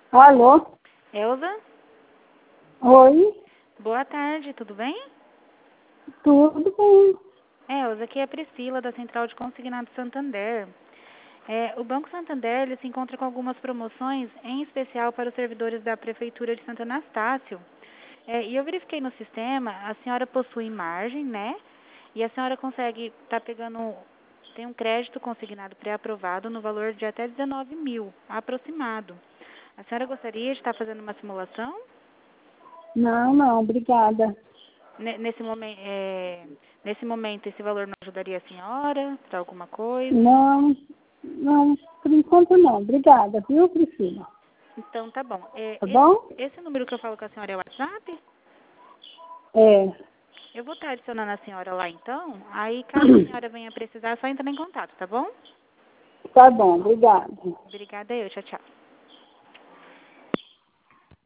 Alô? Elza? Oi? Boa tarde, tudo bem? Tudo bem? Elza, aqui é a Priscila, da Central de Consignado Santander. O Banco Santander ele se encontra com algumas promoções, em especial para os servidores da Prefeitura de Santo Anastácio. E eu verifiquei no sistema, a senhora possui margem, né? E a senhora consegue estar pegando, tem um crédito consignado pré-aprovado no valor de até 19 mil, aproximado. A senhora gostaria de estar fazendo uma simulação? Não, obrigada. Nesse momento, esse valor não ajudaria a senhora para alguma coisa? Não, por enquanto não. Obrigada, viu, Priscila? Então, tá bom. Tá bom? Esse número que eu falo com a senhora é o WhatsApp? É, Eu vou estar adicionando a senhora lá, então. Aí, caso a senhora venha precisar, é só entrar em contato, tá bom? tá bom, obrigada. Obrigada eu. Tchau, tchau.